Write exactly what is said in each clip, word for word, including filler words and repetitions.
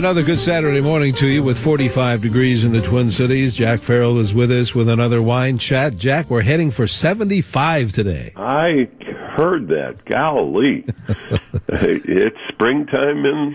another good Saturday morning to you with forty-five degrees in the Twin Cities. Jack Farrell is with us with another wine chat. Jack, we're heading for seventy-five today. I heard that. Golly. It's springtime in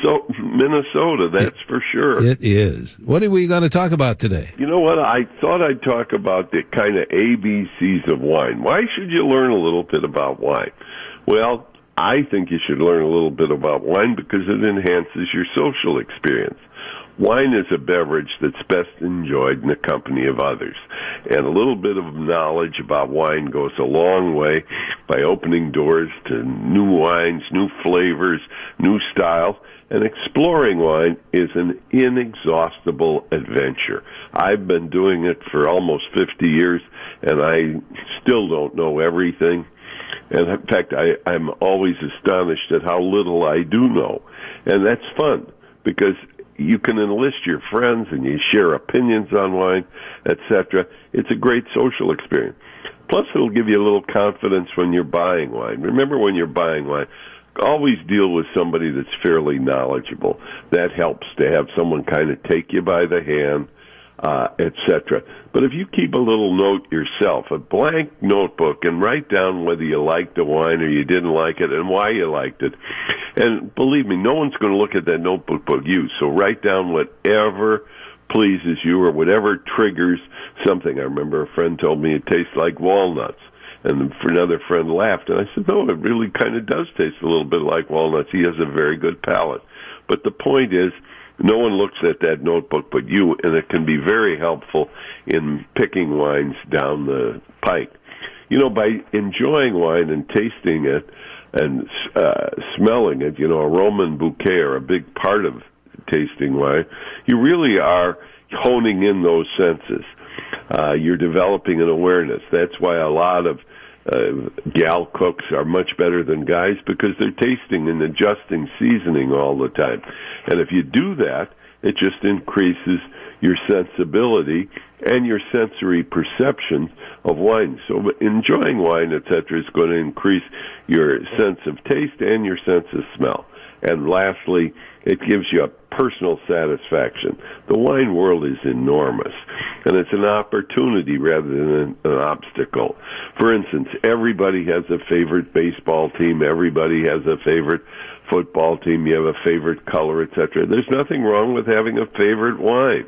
Minnesota, that's for sure. It is. What are we going to talk about today? You know what? I thought I'd talk about the kind of A B Cs of wine. Why should you learn a little bit about wine? Well, I think you should learn a little bit about wine because it enhances your social experience. Wine is a beverage that's best enjoyed in the company of others. And a little bit of knowledge about wine goes a long way by opening doors to new wines, new flavors, new styles. And exploring wine is an inexhaustible adventure. I've been doing it for almost fifty years, and I still don't know everything. And in fact, I, I'm always astonished at how little I do know. And that's fun because you can enlist your friends and you share opinions on wine, et cetera. It's a great social experience. Plus, it'll give you a little confidence when you're buying wine. Remember, when you're buying wine, always deal with somebody that's fairly knowledgeable. That helps to have someone kind of take you by the hand, uh, et cetera. But if you keep a little note yourself, a blank notebook, and write down whether you liked the wine or you didn't like it and why you liked it. And believe me, no one's going to look at that notebook but you. So write down whatever pleases you or whatever triggers something. I remember a friend told me it tastes like walnuts. And another friend laughed, and I said, no, it really kind of does taste a little bit like walnuts. He has a very good palate. But the point is, no one looks at that notebook but you, and it can be very helpful in picking wines down the pike. You know, by enjoying wine and tasting it and uh, smelling it, you know, aroma and bouquet are a big part of tasting wine. You really are honing in those senses. Uh, you're developing an awareness. That's why a lot of uh, gal cooks are much better than guys because they're tasting and adjusting seasoning all the time. And if you do that, it just increases your sensibility and your sensory perception of wine. So enjoying wine, et cetera, is going to increase your sense of taste and your sense of smell. And lastly, it gives you a personal satisfaction. The wine world is enormous, and it's an opportunity rather than an, an obstacle. For instance, everybody has a favorite baseball team. Everybody has a favorite football team. You have a favorite color, et cetera. There's nothing wrong with having a favorite wine.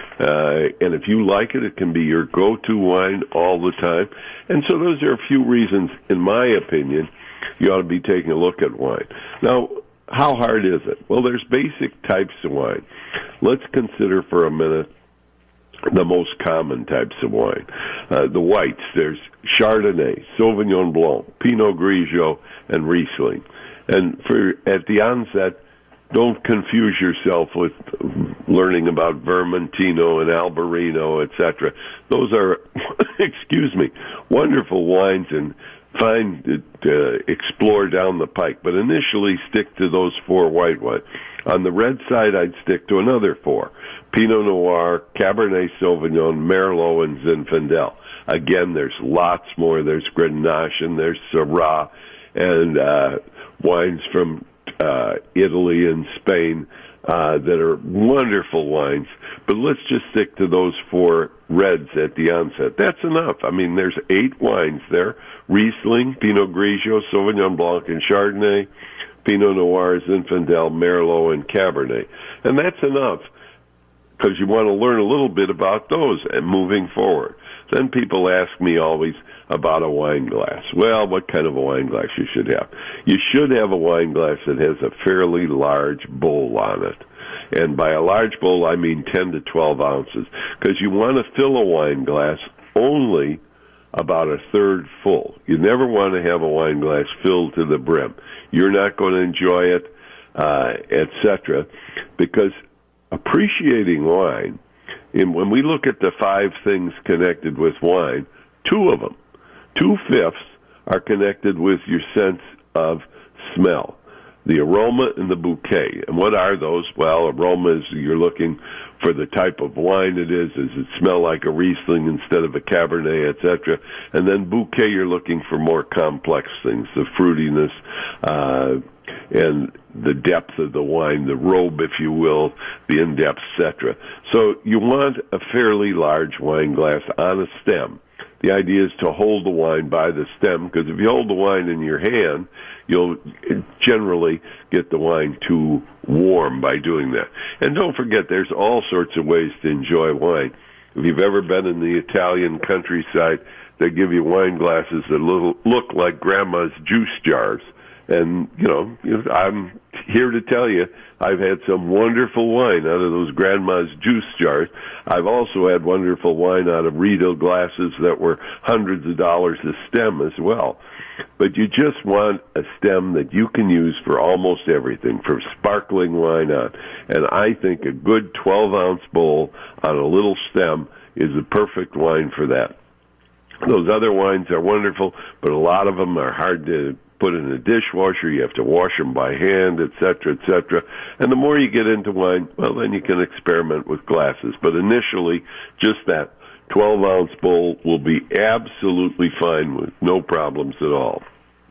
Uh, and if you like it, it can be your go-to wine all the time. And so those are a few reasons, in my opinion, you ought to be taking a look at wine. Now, how hard is it? Well, there's basic types of wine. Let's consider for a minute the most common types of wine. Uh, the whites, there's Chardonnay, Sauvignon Blanc, Pinot Grigio, and Riesling. And for at the onset, don't confuse yourself with learning about Vermentino and Albarino, et cetera. Those are, excuse me, wonderful wines and find it, uh, explore down the pike. But initially, stick to those four white wines. On the red side, I'd stick to another four: Pinot Noir, Cabernet Sauvignon, Merlot, and Zinfandel. Again, there's lots more. There's Grenache, and there's Syrah, and uh, wines from uh, Italy and Spain uh, that are wonderful wines. But let's just stick to those four reds at the onset. That's enough. I mean, there's eight wines there: Riesling, Pinot Grigio, Sauvignon Blanc, and Chardonnay, Pinot Noir, Zinfandel, Merlot, and Cabernet. And that's enough because you want to learn a little bit about those and moving forward. Then people ask me always about a wine glass. Well, what kind of a wine glass you should have? You should have a wine glass that has a fairly large bowl on it. And by a large bowl, I mean ten to twelve ounces, because you want to fill a wine glass only about a third full. You never want to have a wine glass filled to the brim. You're not going to enjoy it, uh, et cetera, because appreciating wine, and when we look at the five things connected with wine, two of them, two-fifths, are connected with your sense of smell, the aroma and the bouquet. And what are those? Well, aroma is you're looking for the type of wine it is. Does it smell like a Riesling instead of a Cabernet, et cetera? And then bouquet, you're looking for more complex things, the fruitiness, uh, and the depth of the wine, the robe, if you will, the in-depth, et cetera. So you want a fairly large wine glass on a stem. The idea is to hold the wine by the stem, because if you hold the wine in your hand, you'll generally get the wine too warm by doing that. And don't forget, there's all sorts of ways to enjoy wine. If you've ever been in the Italian countryside, they give you wine glasses that look like grandma's juice jars. And, you know, I'm here to tell you, I've had some wonderful wine out of those grandma's juice jars. I've also had wonderful wine out of Riedel glasses that were hundreds of dollars a stem as well. But you just want a stem that you can use for almost everything, for sparkling wine on. And I think a good twelve-ounce bowl on a little stem is the perfect wine for that. Those other wines are wonderful, but a lot of them are hard to put in a dishwasher. You have to wash them by hand, et cetera, et cetera. And the more you get into wine, well, then you can experiment with glasses. But initially, just that twelve-ounce bowl will be absolutely fine with no problems at all.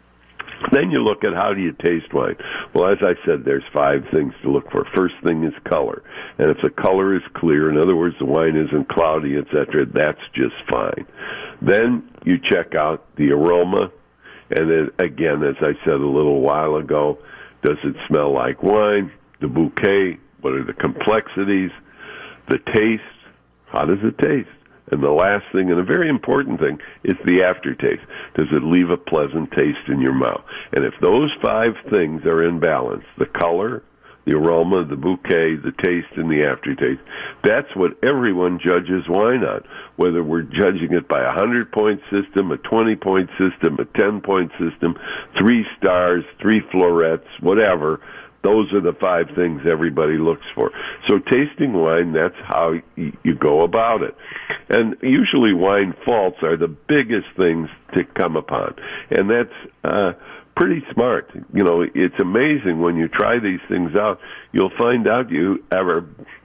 Then you look at how do you taste wine. Well, as I said, there's five things to look for. First thing is color. And if the color is clear, in other words, the wine isn't cloudy, et cetera, that's just fine. Then you check out the aroma. And then, again, as I said a little while ago, does it smell like wine? The bouquet, what are the complexities? The taste, how does it taste? And the last thing, and a very important thing, is the aftertaste. Does it leave a pleasant taste in your mouth? And if those five things are in balance, the color, the aroma, the bouquet, the taste, and the aftertaste, that's what everyone judges wine on. Whether we're judging it by a hundred-point system, a twenty-point system, a ten-point system, three stars, three florets, whatever, those are the five things everybody looks for. So tasting wine, that's how you go about it. And usually wine faults are the biggest things to come upon. And that's uh, pretty smart. You know, it's amazing when you try these things out, you'll find out you are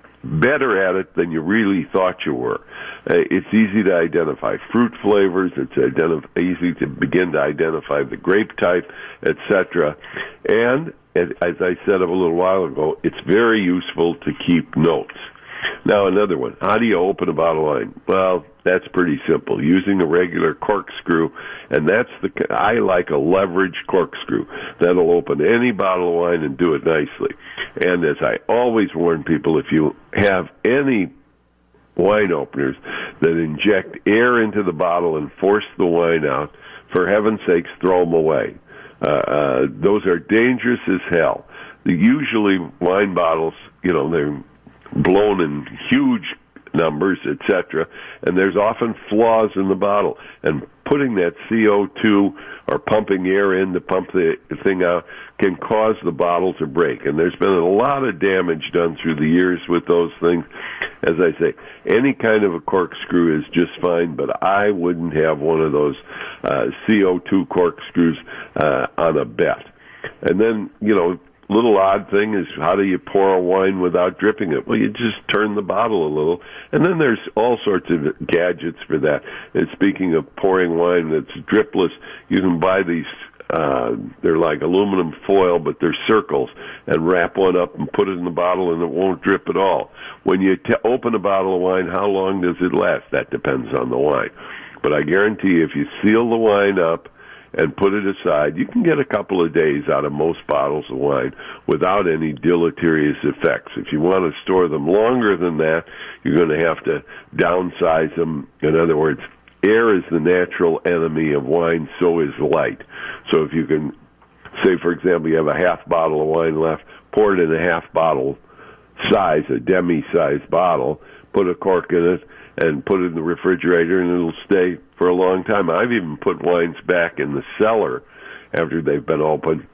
better at it than you really thought you were. Uh, it's easy to identify fruit flavors. It's identif- easy to begin to identify the grape type, et cetera. And as I said a little while ago, it's very useful to keep notes. Now, another one. How do you open a bottle of wine? Well, that's pretty simple. Using a regular corkscrew, and that's the I like a leverage corkscrew. That'll open any bottle of wine and do it nicely. And as I always warn people, if you have any wine openers that inject air into the bottle and force the wine out, for heaven's sakes, throw them away. Uh, uh, those are dangerous as hell. Usually wine bottles, you know, they're blown in huge numbers, et cetera, and there's often flaws in the bottle. And putting that C O two or pumping air in to pump the thing out can cause the bottle to break. And there's been a lot of damage done through the years with those things. As I say, any kind of a corkscrew is just fine, but I wouldn't have one of those uh, C O two corkscrews uh, on a bet. And then, you know, little odd thing is, how do you pour a wine without dripping it? Well, you just turn the bottle a little, and then there's all sorts of gadgets for that. And speaking of pouring wine that's dripless, you can buy these, uh, they're like aluminum foil, but they're circles, and wrap one up and put it in the bottle, and it won't drip at all. When you t- open a bottle of wine, how long does it last? That depends on the wine. But I guarantee you, if you seal the wine up and put it aside, you can get a couple of days out of most bottles of wine without any deleterious effects. If you want to store them longer than that, you're going to have to downsize them. In other words, air is the natural enemy of wine, so is light. So if you can, say, for example, you have a half bottle of wine left, pour it in a half bottle size, a demi-sized bottle, put a cork in it, and put it in the refrigerator, and it'll stay for a long time. I've even put wines back in the cellar after they've been open.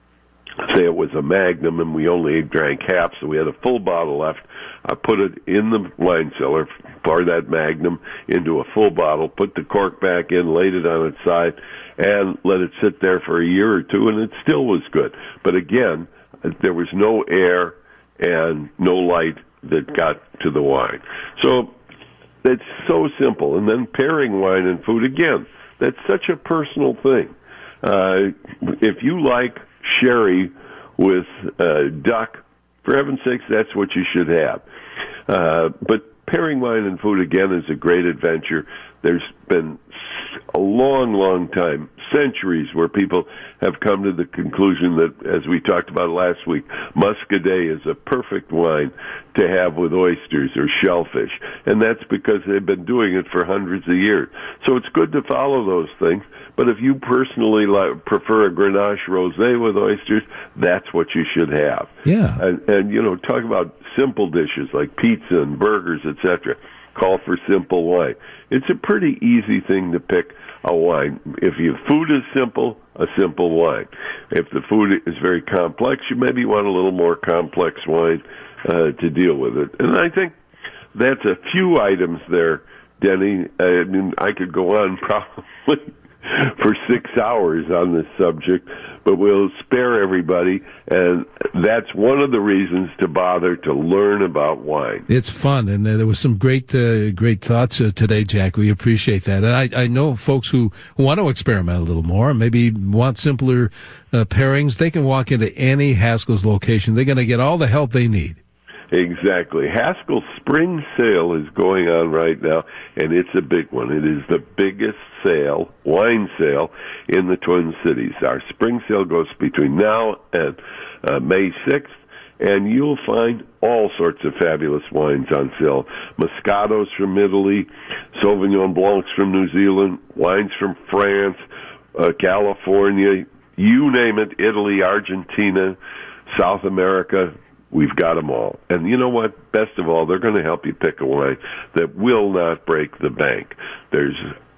Say it was a Magnum, and we only drank half, so we had a full bottle left. I put it in the wine cellar, poured that Magnum into a full bottle, put the cork back in, laid it on its side, and let it sit there for a year or two, and it still was good. But again, there was no air and no light that got to the wine. So it's so simple. And then pairing wine and food, again, that's such a personal thing. Uh, if you like sherry with uh, duck. For heaven's sakes, that's what you should have. Uh, but pairing wine and food, again, is a great adventure. There's been a long, long time, centuries, where people have come to the conclusion that, as we talked about last week, Muscadet is a perfect wine to have with oysters or shellfish. And that's because they've been doing it for hundreds of years. So it's good to follow those things. But if you personally like, prefer a Grenache Rosé with oysters, that's what you should have. Yeah. And, and you know, talk about simple dishes like pizza and burgers, et cetera. Call for simple wine. It's a pretty easy thing to pick a wine. If your food is simple, a simple wine. If the food is very complex, you maybe want a little more complex wine uh, to deal with it. And I think that's a few items there, Denny. I mean, I could go on probably for six hours on this subject, but we'll spare everybody, and that's one of the reasons to bother to learn about wine. It's fun, and uh, there was some great uh, great thoughts uh, today, Jack. We appreciate that. And I, I know folks who want to experiment a little more, maybe want simpler uh, pairings, they can walk into any Haskell's location. They're going to get all the help they need. Exactly. Haskell's spring sale is going on right now, and it's a big one. It is the biggest sale, wine sale, in the Twin Cities. Our spring sale goes between now and uh, May sixth, and you'll find all sorts of fabulous wines on sale. Moscatos from Italy, Sauvignon Blancs from New Zealand, wines from France, uh, California, you name it, Italy, Argentina, South America. We've got them all. And you know what? Best of all, they're going to help you pick a wine that will not break the bank. There's,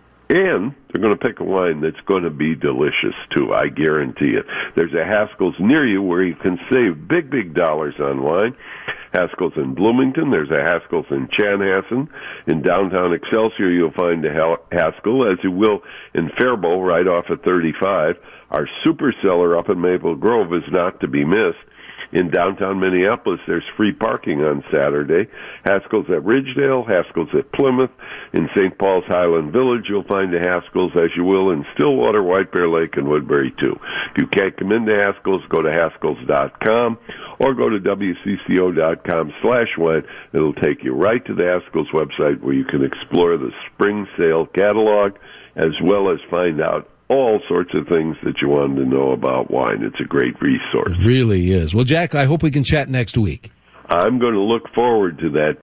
and they're going to pick a wine that's going to be delicious, too. I guarantee it. There's a Haskell's near you where you can save big, big dollars on wine. Haskell's in Bloomington. There's a Haskell's in Chanhassen. In downtown Excelsior, you'll find a Haskell, as you will in Faribault, right off of thirty-five. Our super cellar up in Maple Grove is not to be missed. In downtown Minneapolis, there's free parking on Saturday. Haskell's at Ridgedale, Haskell's at Plymouth. In Saint Paul's Highland Village, you'll find a Haskell's, as you will in Stillwater, White Bear Lake, and Woodbury, too. If you can't come into Haskell's, go to Haskells dot com or go to W C C O dot com slash wine. It'll take you right to the Haskell's website where you can explore the spring sale catalog as well as find out all sorts of things that you wanted to know about wine. It's a great resource. It really is. Well, Jack, I hope we can chat next week. I'm going to look forward to that.